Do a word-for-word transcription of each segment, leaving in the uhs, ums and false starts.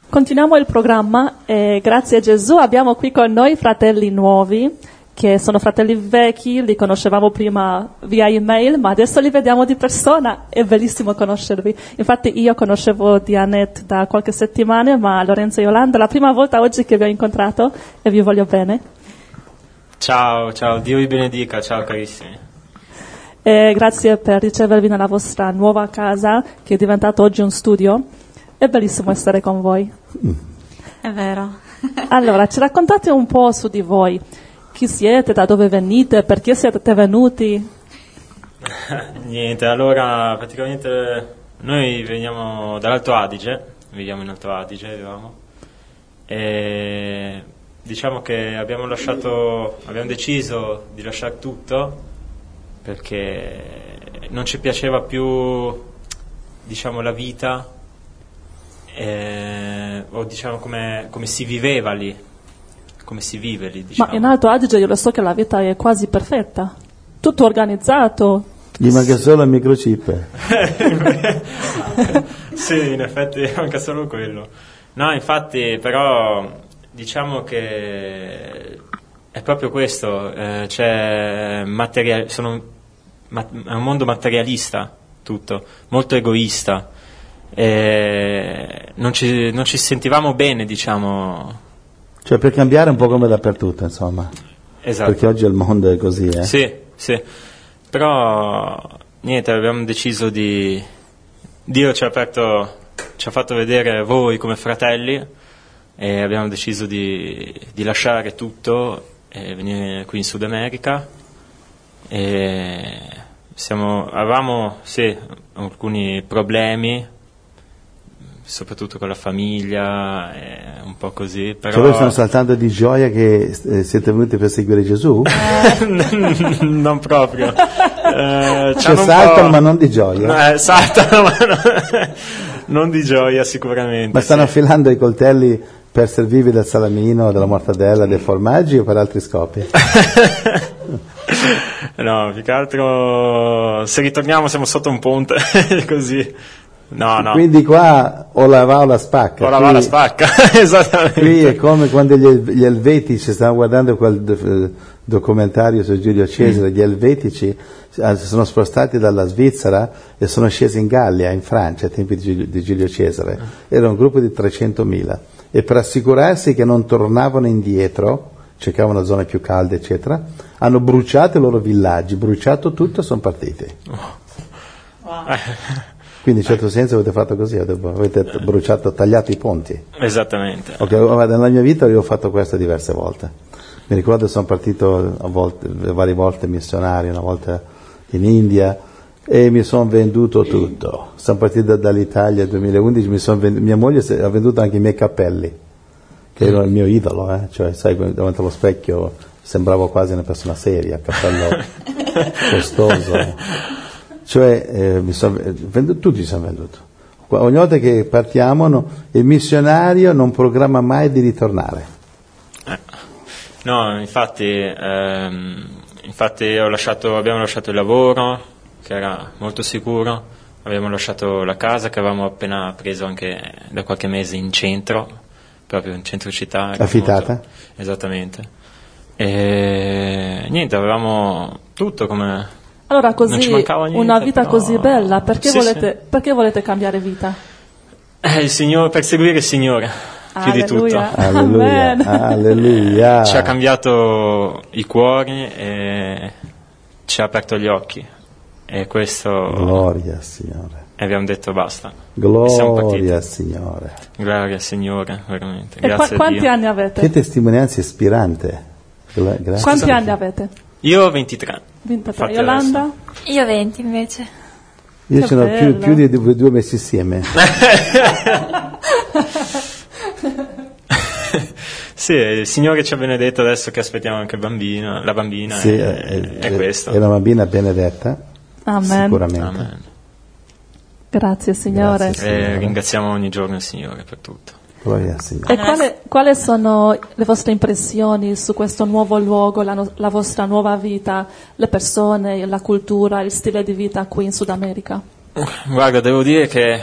Continuiamo il programma e grazie a Gesù abbiamo qui con noi fratelli nuovi, che sono fratelli vecchi, li conoscevamo prima via email, ma adesso li vediamo di persona, è bellissimo conoscervi. Infatti io conoscevo Dianette da qualche settimana, ma Lorenzo e Yolanda è la prima volta oggi che vi ho incontrato e vi voglio bene. Ciao, ciao, Dio vi benedica, ciao carissimi. E grazie per ricevervi nella vostra nuova casa, che è diventato oggi un studio. È bellissimo essere con voi. È vero. Allora, ci raccontate un po' su di voi. Chi siete, da dove venite, perché siete venuti? Niente, allora praticamente noi veniamo dall'Alto Adige, viviamo in Alto Adige, vivevamo, e diciamo che abbiamo lasciato, abbiamo deciso di lasciare tutto perché non ci piaceva più, diciamo, la vita, eh, o diciamo come, come si viveva lì. Come si vive lì, diciamo. Ma in Alto Adige io lo so che la vita è quasi perfetta, tutto organizzato. Gli manca solo il microchip. Sì, in effetti manca solo quello. No, infatti, però diciamo che è proprio questo, eh, c'è material, sono, ma, è un mondo materialista tutto, molto egoista, e non ci, non ci sentivamo bene, diciamo. Cioè per cambiare un po' come dappertutto, insomma. Esatto. Perché oggi il mondo è così, eh. Sì, sì. Però niente, abbiamo deciso di... Dio ci ha aperto, ci ha fatto vedere voi come fratelli e abbiamo deciso di, di lasciare tutto e venire qui in Sud America. E siamo, avevamo, sì, alcuni problemi, soprattutto con la famiglia, eh, un po' così, però... Cioè voi sono saltando di gioia che eh, siete venuti per seguire Gesù? Non proprio. Eh, cioè saltano ma non di gioia? Eh, saltano ma non, non di gioia sicuramente. Ma stanno sì. affilando i coltelli per servirvi del salamino, della mortadella, dei formaggi o per altri scopi? No, più che altro se ritorniamo siamo sotto un ponte, così. No, no. Quindi qua o la va o la spacca. O la va o la spacca, esattamente. Qui è come quando gli, gli elvetici, stavamo guardando quel do, documentario su Giulio Cesare, mm. gli elvetici si sono spostati dalla Svizzera e sono scesi in Gallia, in Francia, ai tempi di, di Giulio Cesare. Mm. Era un gruppo di trecentomila e per assicurarsi che non tornavano indietro, cercavano zone più calde, eccetera, hanno bruciato i loro villaggi, bruciato tutto e sono partiti. Oh. Wow. Quindi in certo senso avete fatto così, avete bruciato, tagliato i ponti. Esattamente. Ok, nella mia vita io ho fatto questo diverse volte. Mi ricordo che sono partito a volte, varie volte missionario, una volta in India e mi sono venduto tutto. Sono partito dall'Italia nel duemilaundici, mi son venduto, mia moglie ha venduto anche i miei capelli, che erano il mio idolo, eh? Cioè sai, davanti allo specchio sembravo quasi una persona seria, cappello costoso. Cioè, eh, mi son venduto, tutti si sono venduti. Ogni volta che partiamo, no, il missionario non programma mai di ritornare. Eh. No, infatti, ehm, infatti ho lasciato, abbiamo lasciato il lavoro, che era molto sicuro, abbiamo lasciato la casa che avevamo appena preso anche da qualche mese in centro, proprio in centro città. Affittata? Molto, esattamente. E niente, avevamo tutto come... Allora così, niente, una vita però... così bella, perché, sì, volete, sì. perché volete cambiare vita? Eh, il Signore, per seguire il Signore, più di tutto. Alleluia, alleluia. Ci ha cambiato i cuori e ci ha aperto gli occhi. E questo... Gloria al Signore. E abbiamo detto basta. Gloria al Signore. Gloria al Signore, veramente. E Grazie qua, a quanti Dio. anni avete? Che testimonianza ispirante. Grazie. Quanti anni avete? Io ho ventitré. ventitré. Yolanda? Adesso. Io venti invece. Io che ce n'ho più, più di due, due messi insieme. Sì, il Signore ci ha benedetto adesso che aspettiamo anche il bambino, la bambina. Sì, è, è, è questo. È una bambina benedetta. Amen. Sicuramente. Amen. Grazie Signore. Grazie, Signore. E ringraziamo ogni giorno il Signore per tutto. Gloria al Signore. E quale, quali sono le vostre impressioni su questo nuovo luogo, la, no, la vostra nuova vita, le persone, la cultura, il stile di vita qui in Sud America? Guarda, devo dire che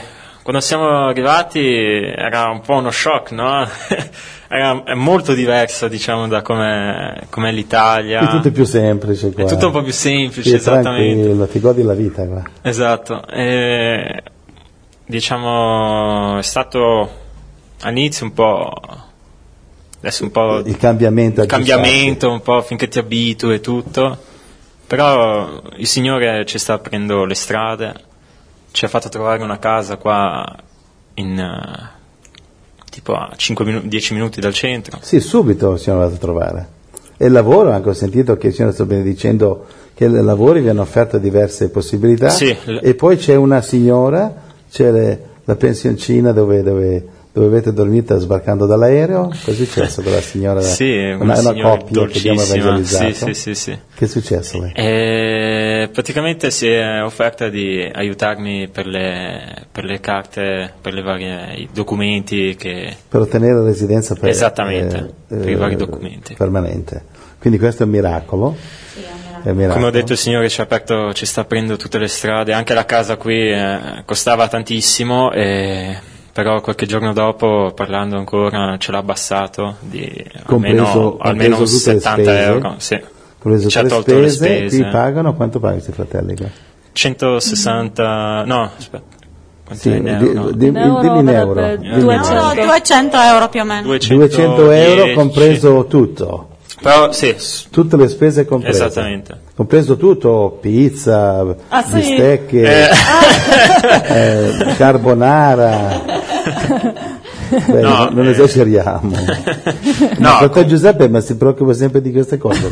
quando siamo arrivati era un po' uno shock, no? Era, è molto diverso, diciamo, da come è l'Italia. È tutto più semplice qua. È tutto un po' più semplice, sì, esattamente. Tranquillo, ti godi la vita qua. Esatto. E, diciamo, è stato all'inizio un po'... Adesso un po' il cambiamento, il cambiamento un po' finché ti abitui e tutto, però il Signore ci sta aprendo le strade, ci ha fatto trovare una casa qua in uh, tipo a cinque minuti, dieci minuti dal centro. Sì, subito il Signore l'ha fatto trovare. E il lavoro, anche ho sentito che il Signore sta benedicendo che i lavori vi hanno offerto diverse possibilità. Sì. E poi c'è una signora, c'è le, la pensioncina dove, dove dove avete dormito sbarcando dall'aereo. Cosa è successo con la signora? Sì, una, una coppia che abbiamo evangelizzato. Sì, sì, sì, sì. Che è successo lì? Eh, praticamente si è offerta di aiutarmi per le, per le carte, per le varie i documenti che... Per ottenere la residenza per, Esattamente, eh, per eh, i vari documenti. Permanente. Quindi questo è un miracolo. Sì, è un miracolo. È un miracolo. Come ho detto, il Signore ci ha aperto, ci sta aprendo tutte le strade. Anche la casa qui eh, costava tantissimo e... però qualche giorno dopo, parlando ancora, ce l'ha abbassato di compreso, almeno, almeno settanta euro. Sì. Compreso ci ha tutte tolto le spese, le spese. Qui pagano, quanto pagano questi fratelli qua? centosessanta, no, aspetta, quanto Sì, è in euro? di, di, in euro dimmi in euro. dovrebbe Dimmi in duecento. euro. No, duecento euro più o meno. duecento euro compreso tutto. Però sì, Tutte le spese comprese. esattamente. Compreso tutto, pizza, Ah, sì? bistecche, Eh. eh, carbonara. Beh, No, non, non eh. esageriamo. No, Ma fratello Giuseppe ma si preoccupa sempre di queste cose.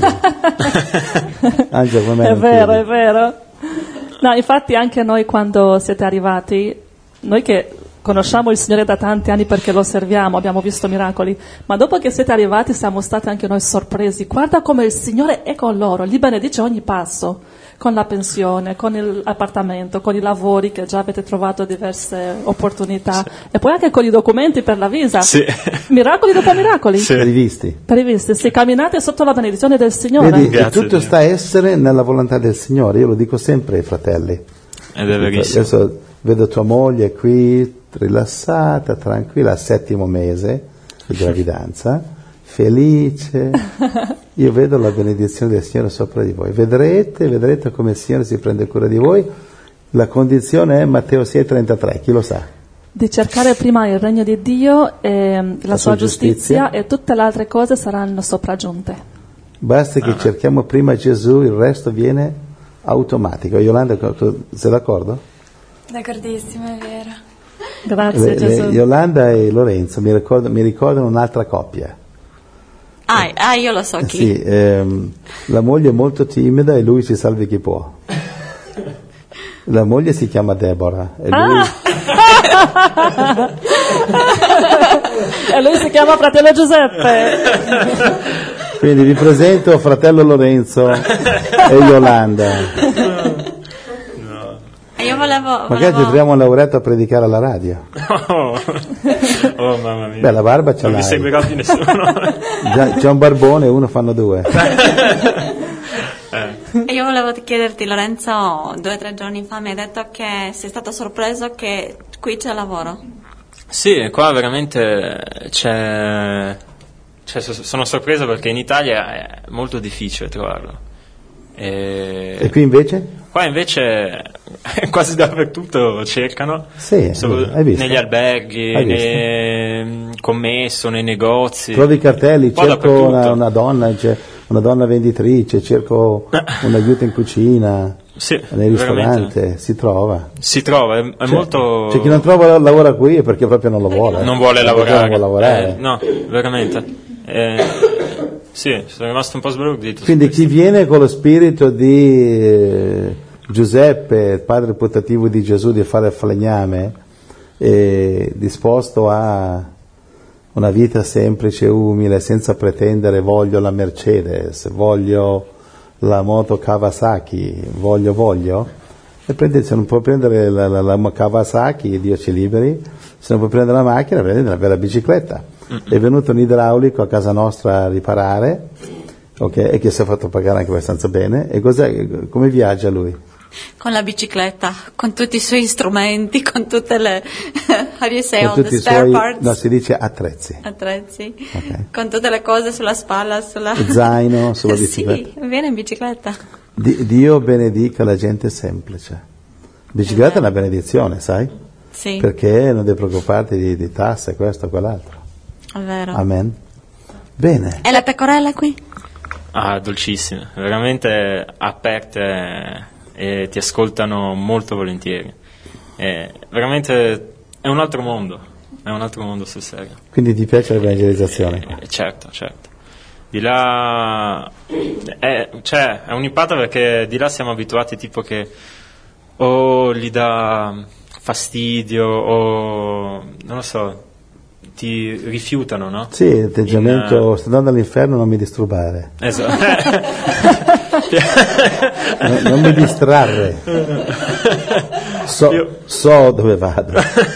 Angelo, come È vero, è vero. No, infatti anche noi quando siete arrivati, noi che conosciamo il Signore da tanti anni perché lo serviamo, abbiamo visto miracoli, ma dopo che siete arrivati siamo stati anche noi sorpresi. Guarda come il Signore è con loro, li benedice ogni passo, con la pensione, con l'appartamento, con i lavori che già avete trovato diverse opportunità, sì. E poi anche con i documenti per la visa. Sì. Miracoli dopo miracoli. Sì. Previsti. Previsti, sì, camminate sotto la benedizione del Signore. Vedi, Grazie tutto sta a essere nella volontà del Signore, io lo dico sempre ai fratelli. Ed è verissimo. Adesso vedo tua moglie qui, rilassata, tranquilla, al settimo mese di gravidanza, felice. Io vedo la benedizione del Signore sopra di voi. Vedrete, vedrete come il Signore si prende cura di voi. La condizione è Matteo sei trentatré, chi lo sa? Di cercare prima il regno di Dio e la, la sua giustizia, giustizia e tutte le altre cose saranno sopraggiunte. Basta che ah. cerchiamo prima Gesù, il resto viene automatico. Yolanda, sei d'accordo? D'accordissimo, è vero. Grazie le, Gesù. Le, Yolanda e Lorenzo mi ricordano, mi ricordano un'altra coppia. Ah, ah, io lo so chi. Sì, ehm, la moglie è molto timida e lui si salvi chi può. La moglie si chiama Deborah e lui, ah! e lui si chiama fratello Giuseppe. Quindi vi presento fratello Lorenzo e Yolanda. Io volevo, Magari volevo... ci troviamo un laureato a predicare alla radio. Oh, oh mamma mia. Beh, la barba ce non l'hai. mi seguirà più nessuno. Già, c'è un barbone, uno fanno due. E io volevo chiederti, Lorenzo, due o tre giorni fa mi hai detto che sei stato sorpreso che qui c'è lavoro. Sì, qua veramente c'è, c'è sono sorpreso perché in Italia è molto difficile trovarlo. E, e qui invece? Qua invece quasi dappertutto cercano, sì, so, hai visto? negli alberghi, nei commesso, nei negozi. Trovi i cartelli, cerco una, una donna, cioè, una donna venditrice, cerco un aiuto in cucina, sì, nel ristorante, veramente. si trova. Si trova, è, è cioè, molto... C'è chi non trova lavora qui perché proprio non lo vuole. Non vuole perché lavorare. Non vuole lavorare. Eh, no, veramente. Eh, sì, sono rimasto un po' sbalordito. Quindi chi viene con lo spirito di eh, Giuseppe, padre putativo di Gesù, di fare il falegname, è disposto a una vita semplice, umile, senza pretendere voglio la Mercedes, voglio la moto Kawasaki, voglio, voglio, e prende, se non può prendere la, la, la Kawasaki, Dio ci liberi, se non può prendere la macchina, prende una bella bicicletta. Mm-hmm. È venuto un idraulico a casa nostra a riparare, okay, e che si è fatto pagare anche abbastanza bene. E cos'è, come viaggia lui? Con la bicicletta, con tutti i suoi strumenti, con tutte le how do you say Con all tutti the i spare suoi, parts? no, si dice attrezzi. Attrezzi. Ok. Con tutte le cose sulla spalla, sulla Zaino, sulla bicicletta. Sì, viene in bicicletta. Di- Dio benedica la gente semplice. Bicicletta è una benedizione, sai? Sì, Perché non devi preoccuparti di, di tasse, questo, quell'altro. è vero. Amen. Bene. E la pecorella qui? Ah, dolcissime, veramente aperte e ti ascoltano molto volentieri. È veramente è un altro mondo, è un altro mondo sul serio. Quindi ti piace l'evangelizzazione? Eh, certo, certo. Di là è, cioè, è un impatto perché di là siamo abituati tipo che o gli dà fastidio o non lo so, ti rifiutano, no? Sì, l'atteggiamento, In, sto andando all'inferno, non mi disturbare. Esatto. No, non mi distrarre. So, Io- so dove vado.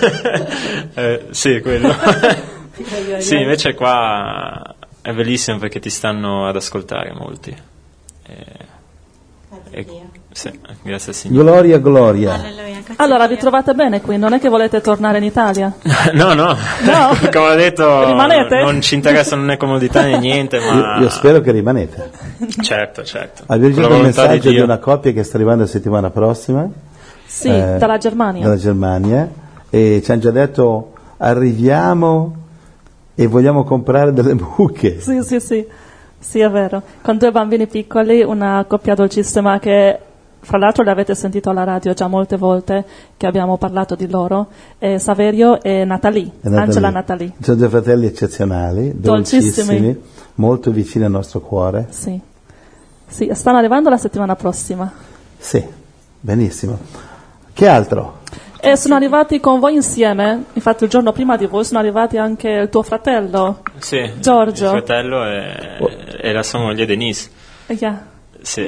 Eh, sì, quello. Sì, invece qua è bellissimo perché ti stanno ad ascoltare molti. E- e- sì, grazie al Signore. Gloria, gloria. Alleluia, grazie Allora, a vi Dio. trovate bene qui? Non è che volete tornare in Italia? No, no, No? come ho detto, Rimanete? non ci interessano né comodità né niente, ma Io, io spero che rimanete. certo, certo. Abbiamo Con la ricevuto un volontà di messaggio di, Dio. una coppia che sta arrivando la settimana prossima. Sì, eh, dalla Germania. Dalla Germania. E ci hanno già detto, arriviamo e vogliamo comprare delle buche. Sì, sì, sì, sì, è vero. Con due bambini piccoli, una coppia dolcissima che, fra l'altro, le avete sentito alla radio già molte volte che abbiamo parlato di loro, eh, Saverio e Natalie, E Natalie. Angela Natalie. Sono due fratelli eccezionali, Dolcissimi. dolcissimi, molto vicini al nostro cuore. Sì. Sì, stanno arrivando la settimana prossima. Sì, benissimo. Che altro? E sono arrivati con voi insieme, infatti il giorno prima di voi sono arrivati anche il tuo fratello. Sì, Giorgio. il fratello e, e la sua moglie Denise. Yeah. Sì,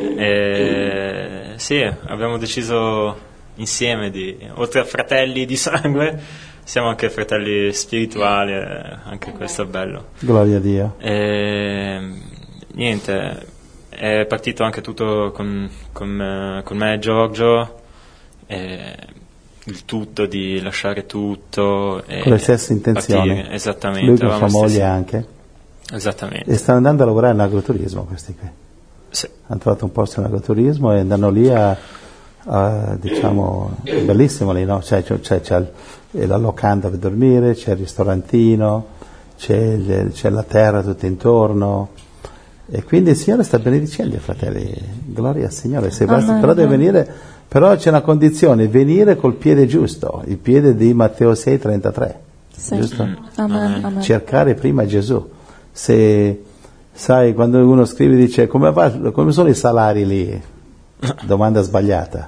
e- sì, abbiamo deciso insieme di, oltre a fratelli di sangue, siamo anche fratelli spirituali, e anche questo è bello. Gloria a Dio. E, niente, è partito anche tutto con, con, eh, con me e Giorgio, e il tutto di lasciare tutto. E Con le stesse intenzioni. partire, esattamente. Lui con sua avevamo moglie stessi- anche. Esattamente. E stanno andando a lavorare in agroturismo questi qui. Sì. Hanno trovato un posto in agroturismo e andano lì a, a, diciamo, è bellissimo lì, no? C'è, c'è, c'è, c'è il- la locanda per dormire, c'è il ristorantino, c'è, il- c'è la terra tutto intorno. E quindi il Signore sta benedicendo i fratelli. Gloria al Signore. Se basta, Amen. però deve venire, però c'è una condizione, venire col piede giusto, il piede di Matteo sei trentatré. Sì. Giusto? Amen, amen. Cercare prima Gesù. Se sai, quando uno scrive dice come, va, come sono i salari lì? Domanda sbagliata.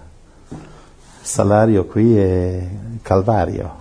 Salario qui è Calvario.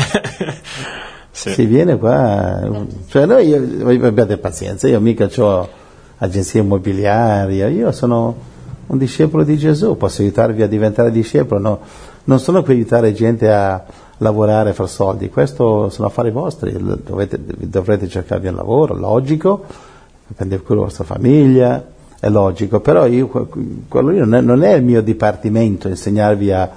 Sì. Si viene qua, cioè noi, io- abbiate pazienza, io mica ho agenzie immobiliari, io sono un discepolo di Gesù, posso aiutarvi a diventare discepolo, no? Non sono qui a aiutare gente a lavorare e far soldi, questo sono affari vostri, dovete, dovrete cercarvi un lavoro, logico, prendere cura della vostra famiglia, è logico, però io, quello lì non è, non è il mio dipartimento insegnarvi a,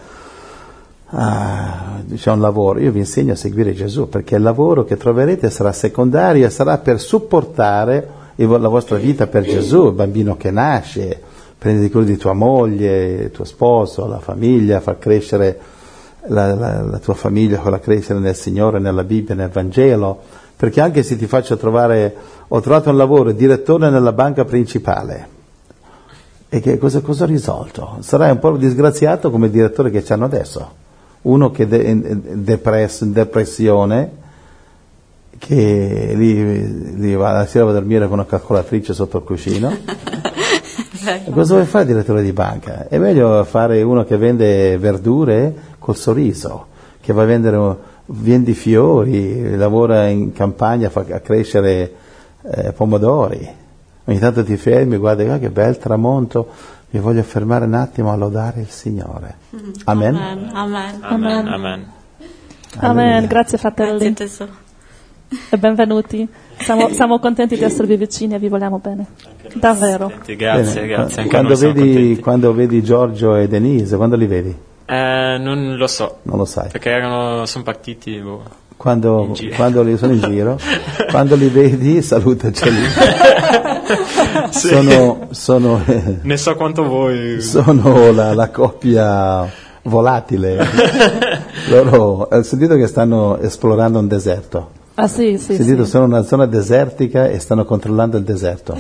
a diciamo, un lavoro, io vi insegno a seguire Gesù, perché il lavoro che troverete sarà secondario e sarà per supportare il- la vostra vita per Gesù, il bambino che nasce, prendere cura di tua moglie, il tuo sposo, la famiglia, far crescere la, la, la tua famiglia, farla crescere nel Signore, nella Bibbia, nel Vangelo, perché anche se ti faccio trovare, ho trovato un lavoro, direttore nella banca principale, e che cosa, cosa ho risolto? Sarai un po' disgraziato come il direttore che c'hanno adesso, uno che è in depress- in depressione, che lì, lì va, la sera va a dormire con una calcolatrice sotto il cuscino. E cosa vuoi fare direttore di banca? È meglio fare uno che vende verdure col sorriso, che va a vendere, vendi fiori, lavora in campagna, fa a crescere eh, pomodori. Ogni tanto ti fermi, guardi, ah, che bel tramonto, mi voglio fermare un attimo a lodare il Signore. Amen. Amen. Amen. Amen. Amen. Amen, grazie fratelli. Grazie tesoro. e benvenuti. Siamo, siamo contenti di esservi vicini e vi vogliamo bene. Davvero. Senti, grazie, Bene. grazie. Anche Quando noi siamo vedi, contenti. quando vedi Giorgio e Denise, quando li vedi? Eh, non lo so, Non lo sai. perché erano, sono partiti. Boh. Quando, In giro. quando li sono in giro, quando li vedi, salutaceli. Sì. Sono, sono, eh, Ne so quanto voi. sono la, la coppia volatile. Loro, ho sentito che stanno esplorando un deserto. Ah sì, Ho sì, sentito sì. sono in una zona desertica e stanno controllando il deserto.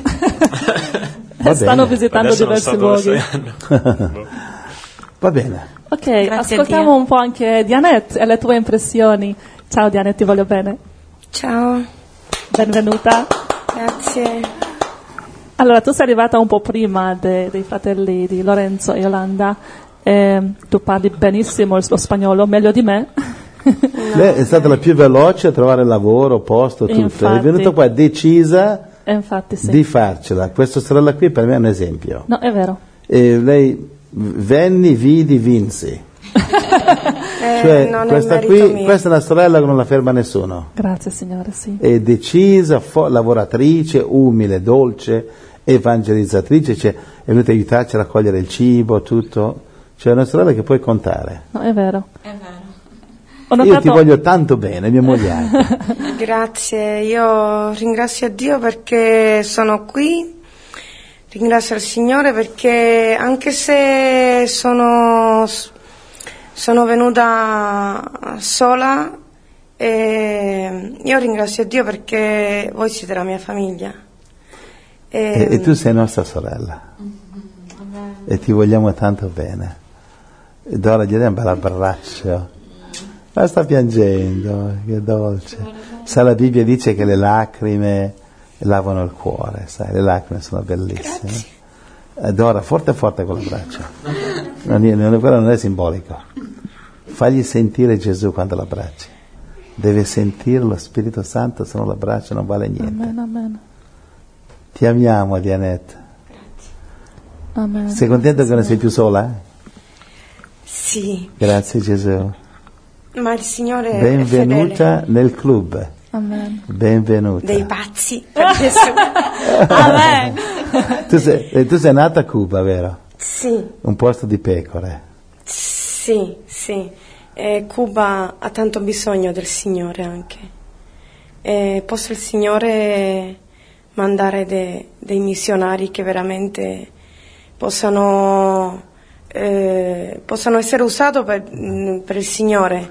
Va Stanno bene, visitando Adesso non diversi so dove luoghi. saranno. Boh. va bene. Ok, Grazie a ascoltiamo Dio. un po' anche Dianette e le tue impressioni. Ciao Dianette, ti voglio bene. Ciao, Benvenuta. grazie. Allora, tu sei arrivata un po' prima de- dei fratelli di Lorenzo e Yolanda. Eh, tu parli benissimo il- lo spagnolo, meglio di me. Lei è stata la più veloce a trovare lavoro, posto, tutto. Infatti. È venuta qua decisa E infatti sì. di farcela. Questa sorella qui per me è un esempio. No, è vero. E lei venni, vidi, vinsi. Eh, Cioè, non questa è merito qui, mio. questa è una sorella che non la ferma nessuno. Grazie Signore, sì. È decisa, fo- lavoratrice, umile, dolce, evangelizzatrice, cioè, è venuta a aiutarci a raccogliere il cibo, tutto. Cioè, è una sorella che puoi contare. No, è vero. È vero. Ho Io notato... ti voglio tanto bene, mia moglie anche. Grazie, io ringrazio Dio perché sono qui, ringrazio il Signore perché anche se sono, sono venuta sola, eh, io ringrazio Dio perché voi siete la mia famiglia. E, e tu sei nostra sorella. E ti vogliamo tanto bene. E Dora, gli diamo un bel abbraccio. Ma sta piangendo, che dolce. Sai, la Bibbia dice che le lacrime lavano il cuore, sai, le lacrime sono bellissime. Eh, Dora, forte forte con l'abbraccio. Non è, non è, quello non è simbolico. Fagli sentire Gesù quando l'abbracci. Deve sentire lo Spirito Santo, se non l'abbraccio non vale niente. Amen, amen. Ti amiamo, Dianette. Amen. Sei contento che non sei più sola? Sì, Grazie Gesù. ma il Signore è Benvenuta fedele. nel club. Amen. Dei Benvenuta. pazzi per Gesù. Amen. Tu sei, eh, tu sei nata a Cuba, vero? Sì. Un posto di pecore. Sì, sì. Eh, Cuba ha tanto bisogno del Signore anche. Eh, possa il Signore mandare de- dei missionari che veramente possano, eh, possano essere usati per, mh, per il Signore.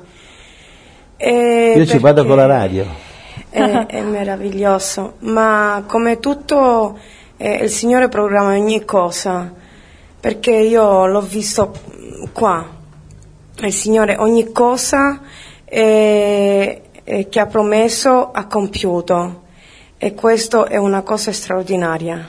Eh, Io ci vado perché con la radio. È, è meraviglioso, ma come tutto eh, il Signore programma ogni cosa, perché io l'ho visto qua. Il Signore ogni cosa eh, eh, che ha promesso ha compiuto e questo è una cosa straordinaria.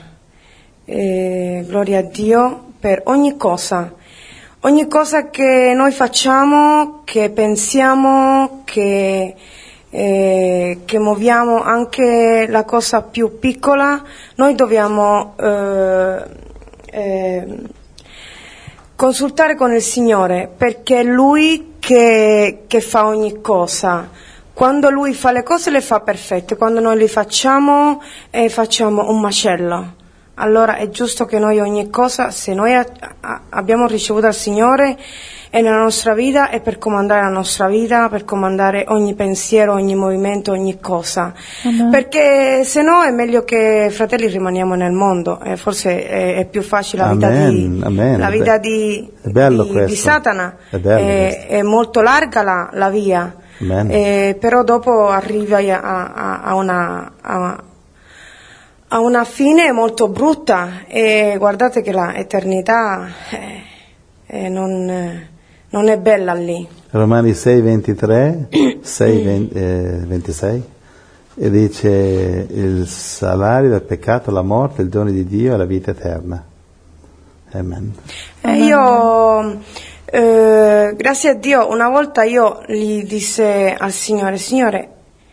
Eh, gloria a Dio per ogni cosa, ogni cosa che noi facciamo, che pensiamo, che, eh, che muoviamo, anche la cosa più piccola, noi dobbiamo eh, eh, consultare con il Signore, perché è Lui che, che fa ogni cosa. Quando Lui fa le cose le fa perfette, quando noi le facciamo eh, facciamo un macello. Allora è giusto che noi ogni cosa, se noi a, a, abbiamo ricevuto dal Signore e nella nostra vita, è per comandare la nostra vita, per comandare ogni pensiero, ogni movimento, ogni cosa. Amen. Perché se no è meglio che fratelli rimaniamo nel mondo, eh, forse è, è più facile la vita Amen, di, amen. la vita di, È bello di, questo. di Satana, È bello è, questo. è molto larga la, la via, Amen. eh, però dopo arriva a, a, a una... A, ha una fine molto brutta e guardate che l'eternità eh, eh, non, eh, non è bella lì. Romani sei ventitré, sei ventisei, e dice il salario del peccato, la morte, il dono di Dio è la vita eterna. Amen. E io, eh, grazie a Dio, una volta io gli disse al Signore, Signore,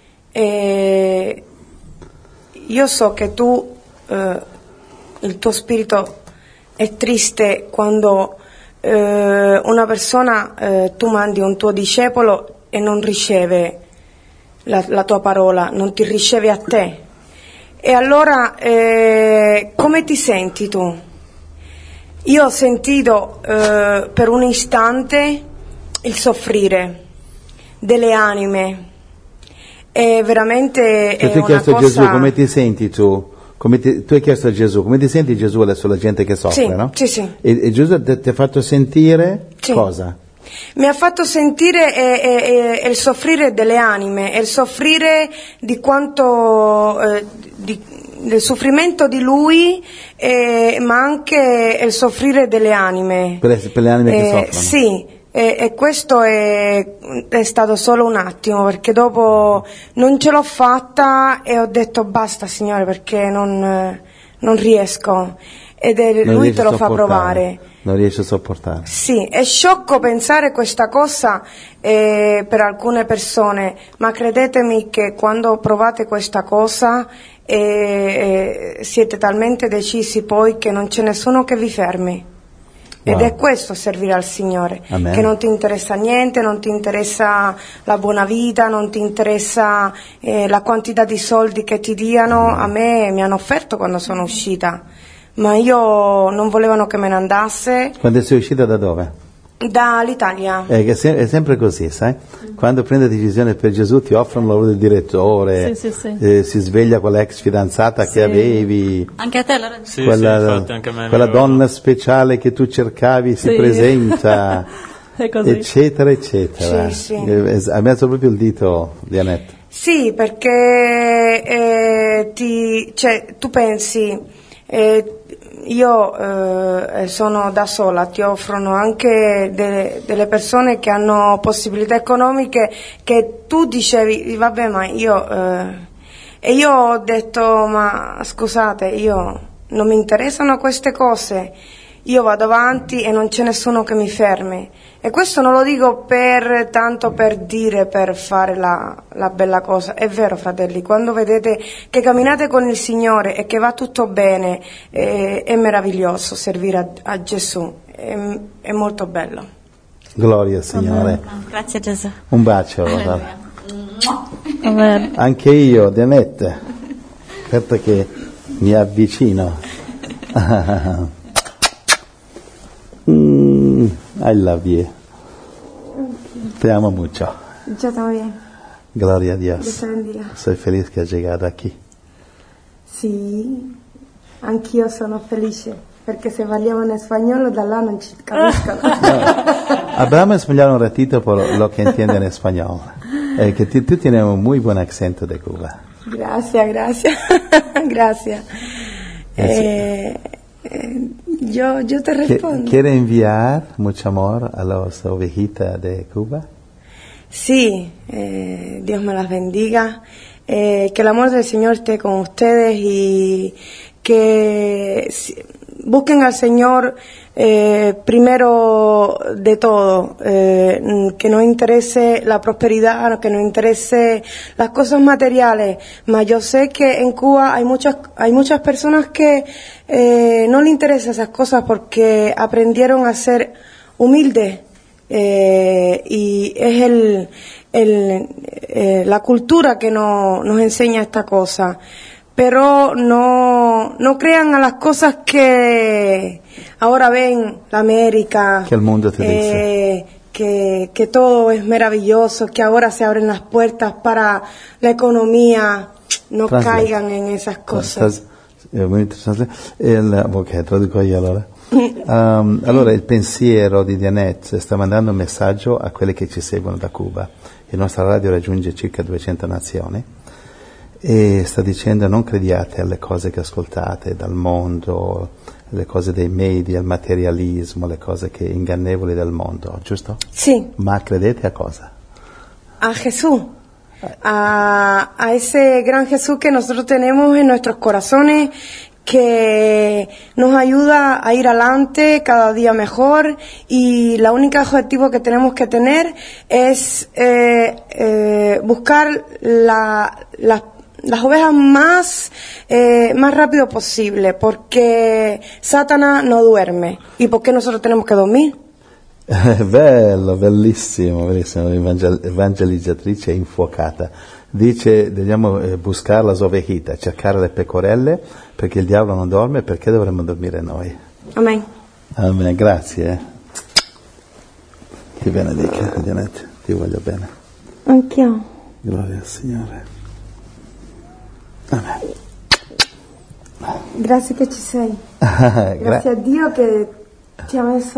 eh, io so che tu, eh, il tuo spirito è triste quando eh, una persona, eh, tu mandi un tuo discepolo e non riceve la, la tua parola, non ti riceve a te. E allora eh, come ti senti tu? Io ho sentito eh, per un istante il soffrire delle anime, è veramente Se è tu hai una chiesto a cosa... Gesù come ti senti tu? Come ti, tu hai chiesto a Gesù come ti senti Gesù adesso la gente che soffre, Sì, no? sì, sì. E, e Gesù ti, ti ha fatto sentire Sì. cosa? Mi ha fatto sentire eh, eh, eh, il soffrire delle anime, il soffrire di quanto, eh, di, del soffrimento di lui, eh, ma anche il soffrire delle anime. Per, le- per le anime che Eh, soffrono? Sì, e, e questo è, è stato solo un attimo, perché dopo non ce l'ho fatta e ho detto basta Signore, perché non, eh, non riesco. Ed è, Non lui riesci te a lo fa sopportare. provare. Non riesci a sopportare. Sì, è sciocco pensare questa cosa eh, per alcune persone, ma credetemi che quando provate questa cosa eh, eh, siete talmente decisi poi che non c'è nessuno che vi fermi. Ed Wow. è questo servire al Signore, Amen. che non ti interessa niente, non ti interessa la buona vita, non ti interessa eh, la quantità di soldi che ti diano. Amen. A me mi hanno offerto quando sono uscita, ma io non volevano che me ne andasse. Quando sei uscita da dove? Dall'Italia. È, che se- è sempre così, sai? Quando prendi decisione per Gesù ti offrono il lavoro del direttore, Sì, sì, sì. eh, si sveglia con l'ex fidanzata Sì. che avevi, Anche a te, Lorenzo? Sì, quella, sì, infatti anche a me mi quella avevano- donna speciale che tu cercavi si Sì. presenta, È così. eccetera, eccetera. Sì, sì. Eh, es- Ha messo proprio il dito di Annette. Sì, perché eh, ti, cioè, tu pensi, eh, io eh, sono da sola, ti offrono anche de- delle persone che hanno possibilità economiche che tu dicevi, vabbè, ma io... eh, e io ho detto, ma scusate, io non mi interessano queste cose, io vado avanti e non c'è nessuno che mi fermi. E questo non lo dico per tanto per dire, per fare la, la bella cosa. È vero, fratelli, quando vedete che camminate con il Signore e che va tutto bene, eh, è meraviglioso servire a, a Gesù, è, è molto bello. Gloria al Signore. Grazie Gesù. Un bacio. guarda. Amen. Anche io, di Annette. Aspetta che mi avvicino. Mm, I love you. Te amo mucho. Yo también. Gloria a Dios. Dios te bendiga. Soy feliz que has llegado aquí. Sì, anch'io sono felice, perché se parliamo in spagnolo da là non ci capiscono. Hablamos español un ratito por lo que entiende en español. Eh, que tú, tú tienes un muy buen acento de Cuba. Gracias, gracias, gracias. Eh, eh, yo, yo te Que- respondo. ¿Quiere enviar mucho amor a las ovejitas de Cuba? Sí, eh, Dios me las bendiga. Eh, que el amor del Señor esté con ustedes y que si- busquen al Señor eh, primero de todo, eh, que no interese la prosperidad, que no interese las cosas materiales. Mas yo sé que en Cuba hay muchas hay muchas personas que eh, no le interesan esas cosas porque aprendieron a ser humildes. Eh, y es el, el, eh, la cultura que no, nos enseña esta cosa. Pero no, no crean a las cosas que ahora ven la América, Que el mundo te eh, que, que todo es maravilloso, que ahora se abren las puertas para la economía. No Translate. caigan en esas cosas. Stás- eh, muy interesante. Il, ok, traduco io allora. Um, allora, il pensiero di Dianette sta mandando un messaggio a quelli che ci seguono da Cuba. La nostra radio raggiunge circa duecento nazioni e sta dicendo non crediate alle cose che ascoltate dal mondo, le cose dei media, il materialismo, le cose che ingannevoli del mondo, giusto? Sí. Ma credete a cosa? A Jesús, a, a ese gran Jesús que nosotros tenemos en nuestros corazones, que nos ayuda a ir adelante cada día mejor, y la única objetivo que tenemos que tener es eh, eh, buscar la, la- las ovejas más, eh, más rápido posible, porque Satanás no duerme. ¿Y por qué nosotros tenemos que dormir? Bello, bellissimo, bellissimo, evangel- evangelizzatrice infuocata. dice dobbiamo eh, buscare la sovechita, cercare le pecorelle, perché il diavolo non dorme, perché dovremmo dormire noi. Amen. Amen, grazie. Eh. Ti benedica, Janette, ti voglio bene. Anch'io. Gloria al Signore. Amen. Grazie che ci sei. Gra- Grazie a Dio che ti ha messo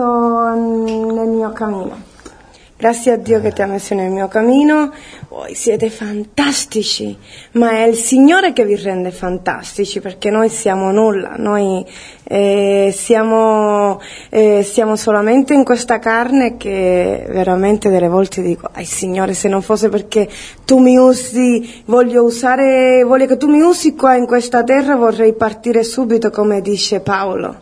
nel mio cammino. Grazie a Dio che ti ha messo nel mio cammino. Voi siete fantastici, ma è il Signore che vi rende fantastici, perché noi siamo nulla, noi eh, siamo, eh, siamo solamente in questa carne che veramente delle volte dico, ai Signore, se non fosse perché tu mi usi, voglio usare, voglio che tu mi usi qua in questa terra, vorrei partire subito, come dice Paolo.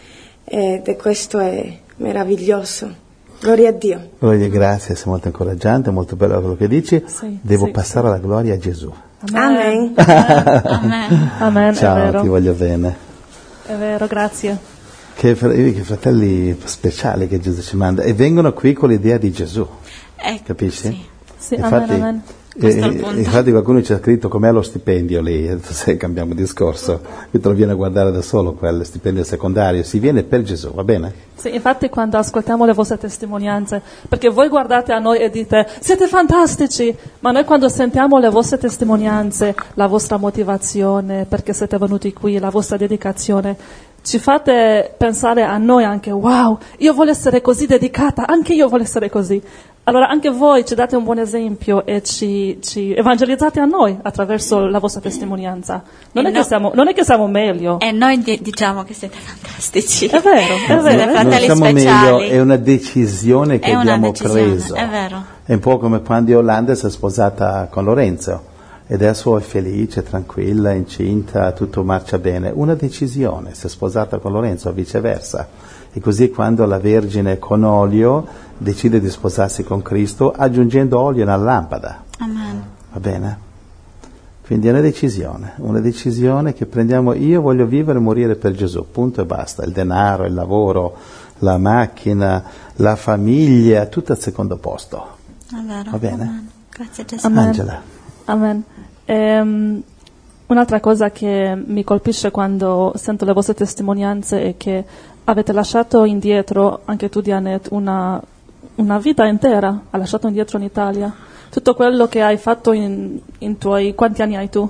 Ed è questo è meraviglioso. Gloria a Dio. Gloria, grazie, sei molto incoraggiante, molto bello quello che dici. Sì, Devo sì, passare sì. la gloria a Gesù. Amen. Amen. Amen, è Ciao, vero. ti voglio bene. È vero, grazie. Che, fr- che fratelli speciali che Gesù ci manda, e vengono qui con l'idea di Gesù, Eh, capisci? sì. Sì, Infatti, amen, amen. Questo è il eh, punto. infatti qualcuno ci ha scritto com'è lo stipendio lì, e se cambiamo discorso, qui te lo viene a guardare da solo quel stipendio secondario, si viene per Gesù, va bene? Sì, infatti quando ascoltiamo le vostre testimonianze, perché voi guardate a noi e dite siete fantastici, ma noi quando sentiamo le vostre testimonianze, la vostra motivazione, perché siete venuti qui, la vostra dedicazione, ci fate pensare a noi anche, wow, io voglio essere così dedicata, anche io voglio essere così. Allora anche voi ci date un buon esempio e ci, ci evangelizzate a noi attraverso la vostra testimonianza. Non, E è, no- che siamo, non è che siamo meglio. E noi di- diciamo che siete fantastici. È vero, è Siete vero. Non fratelli siamo speciali. meglio, è una decisione che È una abbiamo decisione, preso. è vero. È un po' come quando Yolanda si è sposata con Lorenzo e adesso è felice, tranquilla, incinta, tutto marcia bene. Una decisione, si è sposata con Lorenzo o viceversa. E così quando la Vergine con olio decide di sposarsi con Cristo aggiungendo olio nella lampada. Amen. Va bene? Quindi è una decisione, una decisione che prendiamo, io voglio vivere e morire per Gesù, punto e basta. Il denaro, il lavoro, la macchina, la famiglia, tutto al secondo posto. È vero. Va bene? Amen. Grazie Gesù. Amen. Angela. Amen. Ehm, un'altra cosa che mi colpisce quando sento le vostre testimonianze è che avete lasciato indietro, anche tu Dianette, una, una vita intera, hai lasciato indietro in Italia. Tutto quello che hai fatto in, in tuoi... Quanti anni hai tu?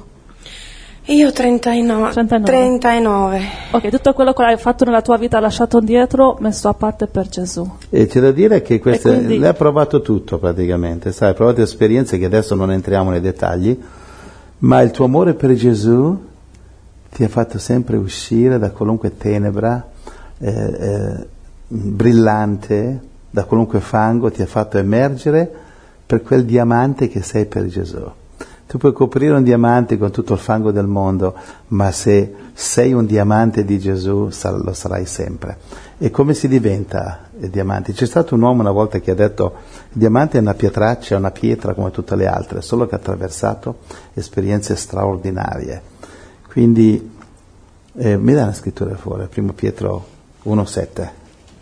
Io trentanove. trentanove. trentanove. Ok, tutto quello che hai fatto nella tua vita hai lasciato indietro, messo a parte per Gesù. E c'è da dire che queste, E quindi- lei ha provato tutto praticamente, sai, ha provato esperienze che adesso non entriamo nei dettagli, ma il tuo amore per Gesù ti ha fatto sempre uscire da qualunque tenebra eh, eh, brillante, da qualunque fango, ti ha fatto emergere per quel diamante che sei per Gesù. Tu puoi coprire un diamante con tutto il fango del mondo, ma se sei un diamante di Gesù sar- lo sarai sempre. E come si diventa il diamante? C'è stato un uomo una volta che ha detto il diamante è una pietraccia, è una pietra come tutte le altre, solo che ha attraversato esperienze straordinarie. Quindi eh, mi dai una scrittura fuori, primo Pietro uno sette.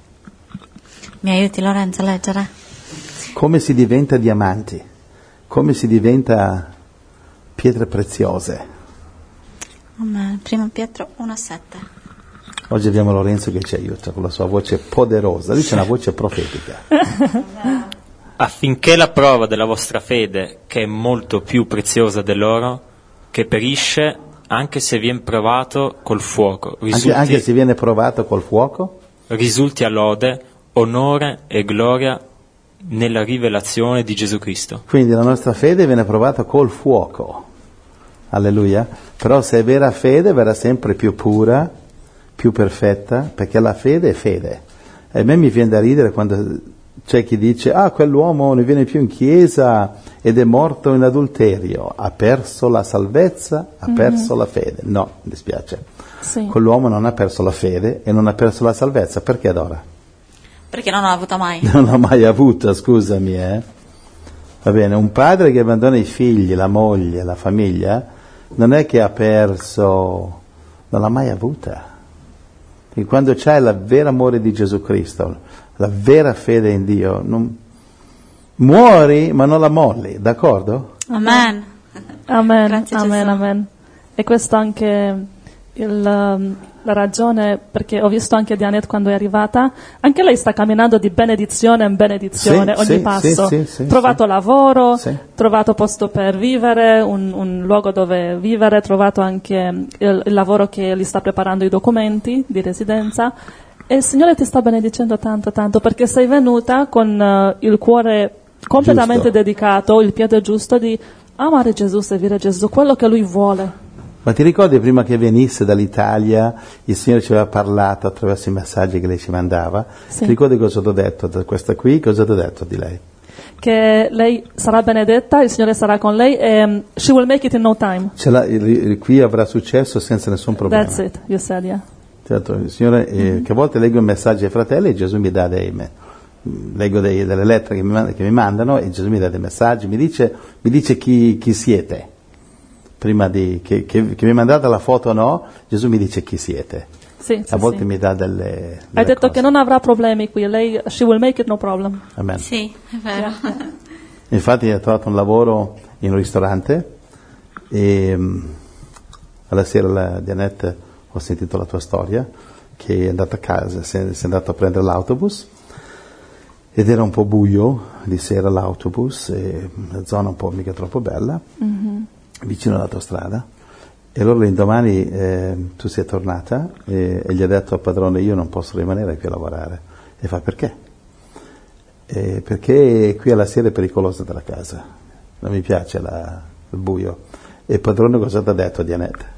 Mi aiuti Lorenzo a leggere? Come si diventa diamanti? Come si diventa pietre preziose? Amen. Primo Pietro uno sette. Oggi abbiamo Lorenzo che ci aiuta con la sua voce poderosa, lui c'è una voce profetica. Affinché la prova della vostra fede, che è molto più preziosa dell'oro, che perisce anche se viene provato col fuoco, risulti, Anche, anche se viene provato col fuoco? risulti a lode, onore e gloria nella rivelazione di Gesù Cristo. Quindi la nostra fede viene provata col fuoco. Alleluia. Però se è vera fede verrà sempre più pura, più perfetta, perché la fede è fede. E a me mi viene da ridere quando c'è chi dice ah, quell'uomo non viene più in chiesa ed è morto in adulterio, ha perso la salvezza, ha perso la fede. No, mi dispiace. Sì. Quell'uomo non ha perso la fede e non ha perso la salvezza. Perché adora? Perché non l'ho avuta mai. Non l'ha mai avuta, scusami, eh. Va bene, un padre che abbandona i figli, la moglie, la famiglia, non è che ha perso, non l'ha mai avuta. E quando c'è il vero amore di Gesù Cristo, la vera fede in Dio, non, muori ma non la molli, d'accordo? Amen. Amen, Grazie, amen, Gesù. amen. E questo anche il, um, la ragione, perché ho visto anche Dianette quando è arrivata, anche lei sta camminando di benedizione in benedizione Sì, ogni sì, passo. sì, sì, sì, trovato sì. lavoro, Sì. trovato posto per vivere, un, un luogo dove vivere, trovato anche il, il lavoro che gli sta preparando i documenti di residenza. E il Signore ti sta benedicendo tanto, tanto, perché sei venuta con uh, il cuore completamente Giusto. dedicato, il piede giusto di amare Gesù, servire Gesù, quello che Lui vuole. Ma ti ricordi prima che venisse dall'Italia, il Signore ci aveva parlato attraverso i messaggi che lei ci mandava? Sì. Ti ricordi cosa ti ho detto da questa qui? Cosa ti ho detto di lei? Che lei sarà benedetta, il Signore sarà con lei e um, she will make it in no time. Ce l'ha- il- il- qui avrà successo senza nessun problema. That's it, you said, yeah. Certo, il Signore, eh, che a volte leggo i messaggi ai fratelli e Gesù mi dà dei, me- leggo dei- delle lettere che mi, man- che mi mandano e Gesù mi dà dei messaggi, mi dice, mi dice chi, chi siete. Prima di, che, che, che mi mandate la foto o no, Gesù mi dice chi siete. Sì, sì, A volte sì. mi dà delle, Hai delle detto cose. che non avrà problemi qui, lei, she will make it no problem. Amen. Sì, è vero. Infatti ho trovato un lavoro in un ristorante e mm, alla sera la Dianette ho sentito la tua storia, che è andata a casa, si è, si è andato a prendere l'autobus ed era un po' buio di sera l'autobus, e una zona un po' mica troppo bella, Mm-hmm. vicino all'autostrada. E allora l'indomani eh, tu sei tornata e, e gli ha detto al padrone: io non posso rimanere qui a lavorare. E fa: perché? Eh, perché qui alla sera è pericolosa della casa, non mi piace la, il buio. E il padrone cosa ti ha detto, Dianette?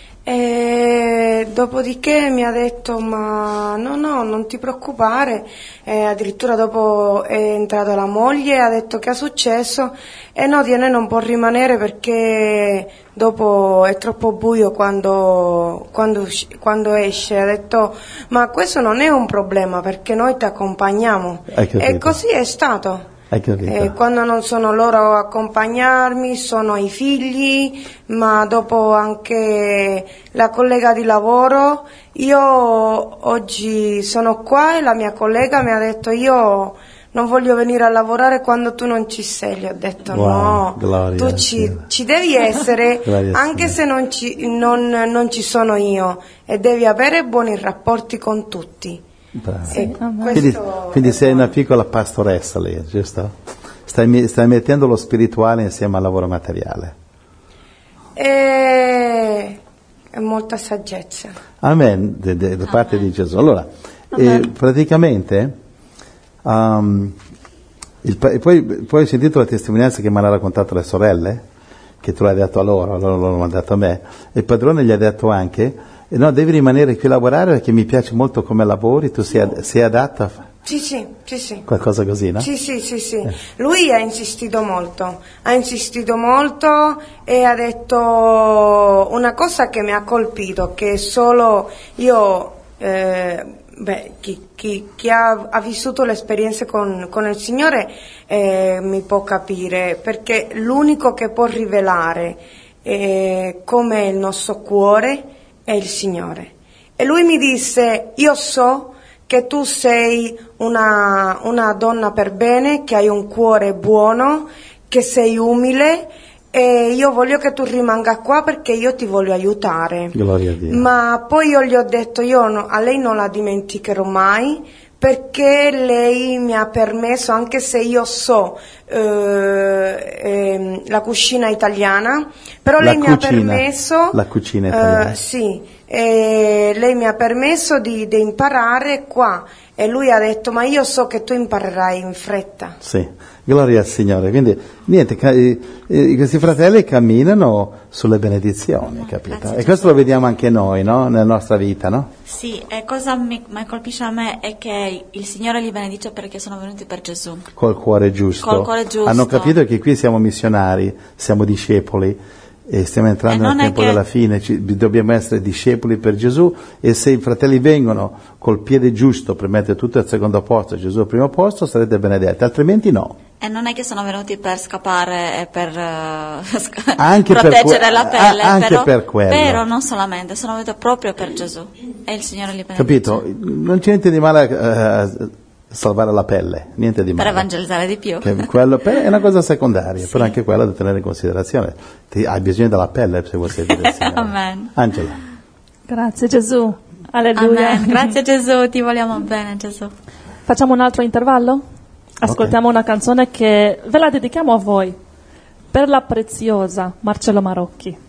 E dopodiché mi ha detto: ma no, no, non ti preoccupare. E addirittura dopo è entrata la moglie e ha detto: che è successo? E no, Diane non può rimanere perché dopo è troppo buio quando, quando, usci- quando esce. Ha detto: ma questo non è un problema perché noi ti accompagniamo. Hai capito. E così è stato. Hai capito? E quando non sono loro a accompagnarmi, sono i figli, ma dopo anche la collega di lavoro. Io oggi sono qua e la mia collega mi ha detto: io non voglio venire a lavorare quando tu non ci sei. Gli ho detto: Wow, no, gloria tu al ci, Signore. ci devi essere Gloria al anche se non ci, non, non ci sono io, e devi avere buoni rapporti con tutti. Bravo. E Amen. Quindi, questo quindi è sei buono. una piccola pastoressa lì, giusto? Stai, mi- stai mettendo lo spirituale insieme al lavoro materiale. E è molta saggezza. Amen, de- de- da parte di Gesù. Allora, eh, praticamente, um, il pa- e poi, poi ho sentito la testimonianza che mi hanno raccontato le sorelle, che tu l'hai detto a loro, loro l'hanno mandato a me, e il padrone gli ha detto anche: eh, no, devi rimanere qui a lavorare perché mi piace molto come lavori, tu sei, ad- sei adatta a fa- Sì, sì, sì, sì. qualcosa così, no? Sì, sì, sì, sì. Lui ha insistito molto, ha insistito molto e ha detto una cosa che mi ha colpito, che solo io, eh, beh, chi, chi- chi ha, ha vissuto l'esperienza con, con il Signore eh, mi può capire, perché l'unico che può rivelare eh, come il nostro cuore è il Signore. E lui mi disse: io so che tu sei una, una donna per bene, che hai un cuore buono, che sei umile, e io voglio che tu rimanga qua perché io ti voglio aiutare. Gloria a Dio. Ma poi io gli ho detto: io no- a lei non la dimenticherò mai, perché lei mi ha permesso, anche se io so eh, ehm, la cucina italiana, però La lei mi ha cucina, permesso, la cucina italiana. eh, sì, e lei mi ha permesso di, di imparare qua, e lui ha detto: ma io so che tu imparerai in fretta. Sì, gloria al Signore. Quindi, niente, ca- eh, eh, questi fratelli camminano sulle benedizioni, capito? Grazie, E questo lo vediamo anche noi, no? Nella nostra vita, no? Sì, e cosa mi, mi colpisce a me è che il Signore li benedice perché sono venuti per Gesù. Col cuore giusto. Col cuore giusto. Hanno capito che qui siamo missionari, siamo discepoli e stiamo entrando E non nel è tempo che- della fine, ci- dobbiamo essere discepoli per Gesù, e se i fratelli vengono col piede giusto per mettere tutto al secondo posto e Gesù al primo posto, sarete benedetti, altrimenti no. E non è che sono venuti per scappare e per eh, sca- Anche per proteggere que- la pelle, a- anche però, per quello. però non solamente, sono venuti proprio per Gesù e il Signore li benedice. Capito? Non c'è niente di male a, a salvare la pelle, niente di Per male. evangelizzare di più. Che quello per- è una cosa secondaria, Sì. però anche quella da tenere in considerazione. Ti, hai bisogno della pelle se vuoi servire il Signore. Amen. Angela. Grazie Gesù. Alleluia. Amen. Grazie Gesù, ti vogliamo bene Gesù. Facciamo un altro intervallo? Ascoltiamo una canzone che ve la dedichiamo a voi. Per la preziosa Marcello Marocchi.